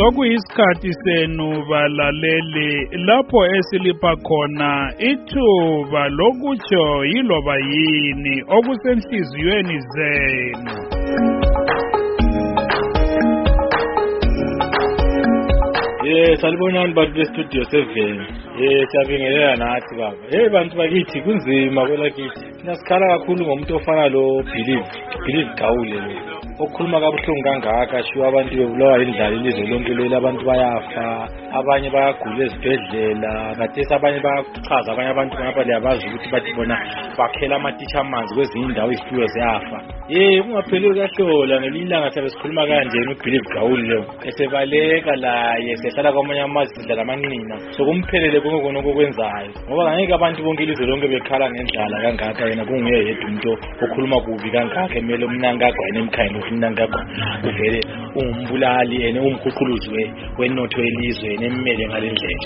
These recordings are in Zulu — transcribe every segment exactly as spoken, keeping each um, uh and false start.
sokuyisikhathi senu balaleli lapho esilipha khona ithuba lokutsho yiloba yini okusenhliziyweni zenu. Eh salibonani bantu be studio seven. Eh siyabingelela nathi baba. Eh bantu bakithi kunzima kwela kithi. Nasikhala kakhulu ngomuntu ofana lo Believe. Believe Gawule lo. Okhuluma kabuhlungu kangaka shiwa abantu bebulawa indlala ilizwe lonke leli abantu bayafa, abanye bayagula ezibhedlela, kathesi abanye bayachaza abanye abantu ngapha liyabazi ukuthi bathi bona bakhela amatitsha amanzi kwezinye indawo izifuyo ziyafa. Eh kungapheli kahlola ngelilanga sabe sikhuluma kanje uBelieve Gawule lo. Esebaleka la yesehlala kwamanye amazwi indlela amanqina. Sokumphelele konke konke okwenzayo. Ngoba ngeke abantu bonke ilizwe lonke bekhala ngendlala kangaka yena kunguye yedwa umuntu okhuluma kubi kangaka emele umnanga agwayene emkhayeni ufinangakho uvele ungumbulali ene umkhuquluzi wenotho elizwe nemele ngalendlela.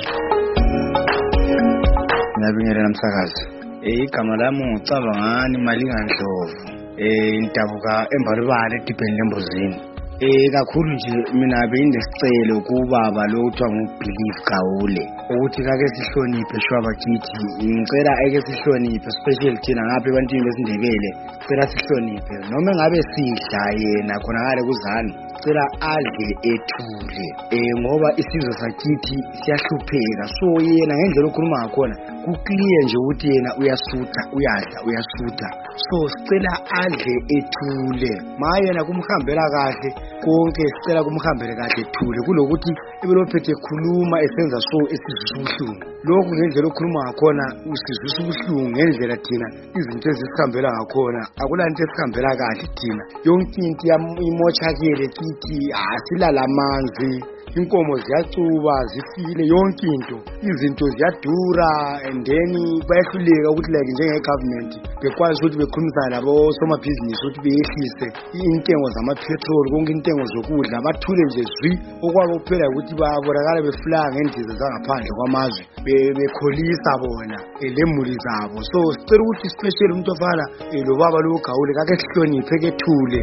Ngiyabingelela umsakazi. Eh igama lami ngicabangani Malingandlovu. Eh indabuka embalibale edibheni lembuzini. Eh kakhulu nje mina bengindesicelo kubaba lo kuthiwa nguBelieve Gawule ukuthi kake sihloniphe shwaba kithi. Ngicela ake sihloniphe especially thina ngapha ebantwini besindebele. Cela sihloniphe noma ngabe sidla yena khona ngale kuzani. Cela adle ethule. Eh ngoba isizwe sakithi siyahlupheka. So yena ngendlela okhuluma ngakhona ku clear nje ukuthi yena uyasutha, uyadla, uyasutha. So sicela adle ethule. Maye yena kumhambela kahle konke sicela kumhambele kahle ethule kulokuthi ebelophethe khuluma esenza so esizwe ubuhlungu. Lokho ngendlela okhuluma ngakhona usizwe ubuhlungu ngendlela thina izinto ezisihambela ngakhona akulanto esihambela kahle thina. Yonke into imochakele kithi asilala amanzi. Inkomo ziyacuba zifile yonke into izinto ziyadura and then bayahluleka ukuthi like njenge government bekwazi ukuthi bekhulumisana labo somabhizinisi ukuthi beyehlise intengo zama petrol konke intengo zokudla bathule nje zwi okwabo kuphela ukuthi babonakala beflanga ngendiza zangaphandle kwamazwe bekholisa bona lemuli zabo. So sicela ukuthi special umuntu ofana lo baba lo Gawule kake sihloniphe kethule.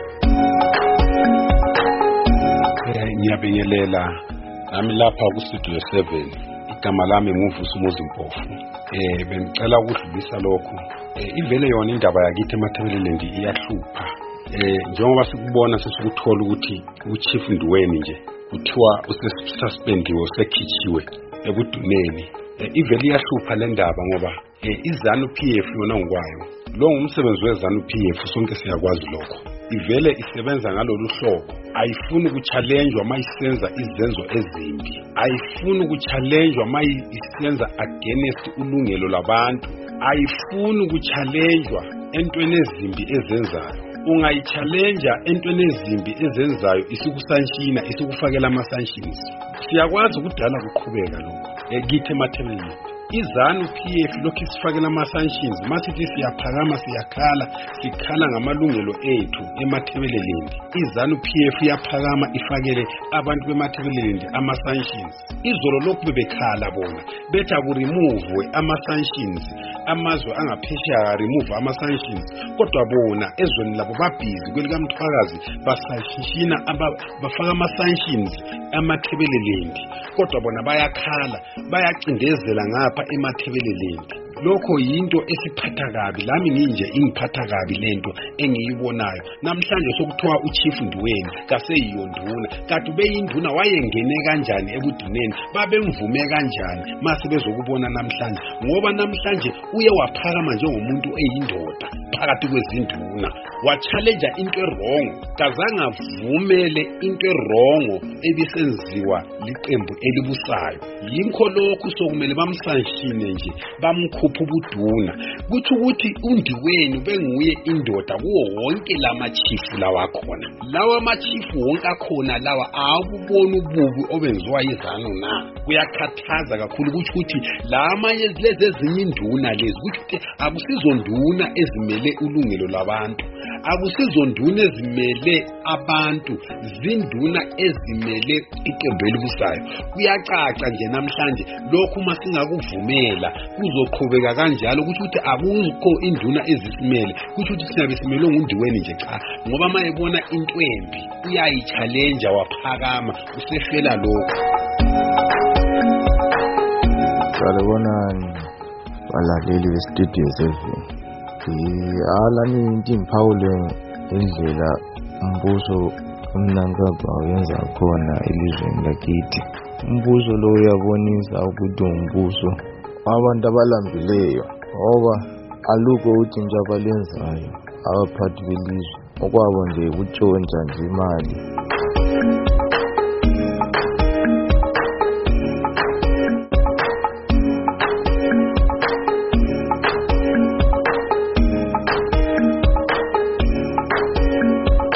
Ngiyabingelela nami lapha ku studio seven igama lami nguVusi Muzimpofu. Eh bengicela ukudlulisa lokho. Eh ivele yona indaba yakithi eMathebeleland iyahlupha. Eh njengoba sikubona sesikuthola ukuthi uChief Ndweni nje kuthiwa usesuspendiwe usekhichiwe ebuduneni. Eh ivele iyahlupha le ndaba ngoba eh iZANU P F yona ngokwayo lo ngumsebenzi weZANU P F sonke siyakwazi lokho. Ivele isebenza ngalolu hlobo ayifuni ukuchallengewa mayisenza izenzo ezimbi, ayifuni ukuchallengewa mayisenza against ulungelo labantu, ayifuni ukuchallengewa entweni ezimbi ezenzayo. Ungayichallengeja entweni ezimbi ezenzayo isikusanshina isikufakela ama sanctions. Siyakwazi ukudala kuqhubeka lokho ekithi eMathebeleland. iZANU P F lokhu isifakela ama sanctions masithi siyaphakama siyakhala sikhala ngamalungelo ethu eMathebeleland. iZANU P F iyaphakama ifakele abantu beMathebeleland ama sanctions. Izolo lokhu bebekhala bona bethi aku remove ama sanctions, amazwe angaphesheya remove ama sanctions, kodwa bona ezweni labo babhizi kwelika Mthwakazi basashishina bafaka ama sanctions eMathebeleland, kodwa bona bayakhala bayacindezela ngapha eMathebeleland. Lokho yinto esiphatha kabi, lami nginje ingiphatha kabi lento engiyibonayo. Namhlanje sokuthiwa uChief Ndweni kaseyiyonduna, kanti beyinduna wayengene kanjani ebuduneni, babemvume kanjani mase bezokubona namhlanje, ngoba namhlanje uye waphakama njengomuntu eyindoda phakathi kwezinduna, wachallenge into wrong, kazange avumele into wrong ebisenziwa liqembu elibusayo. Yinko lokhu sokumele bamsanshine nje bamkhupha ubuduna, kuthi ukuthi uNdiweni benguye indoda kuwo wonke lamachifu lawa khona. Lawa machifu wonke akhona lawa akubona ububi obenziwa iZANU na. Kuyakhathaza kakhulu ukuthi ukuthi lamanye lezi ezinye induna lezi ukuthi akusizonduna ezimele ulungelo labantu, akusizonduna ezimele abantu, zinduna ezimele iqembu elibusayo. Kuyacaca nje namhlanje lokhu masingakuvumela kuzoqhubeka kanjalo ukuthi ukuthi akukho induna ezisimele kusho ukuthi singabe simelwe ngundiweni nje cha ngoba mayebona intwembi uyayi-challenge waphakama useshela lokho. Salibonani balaleli bestudio seven. Alani into imphawule indlela umbuso umnankaba wenza khona elizweni lakithi. Umbuso lo uyabonisa ukuthi umbuso abantu abalambileyo ngoba alukho utshintsho abalenzayo abaphathi belizwe okwabo nje ukutshontsha nje imali.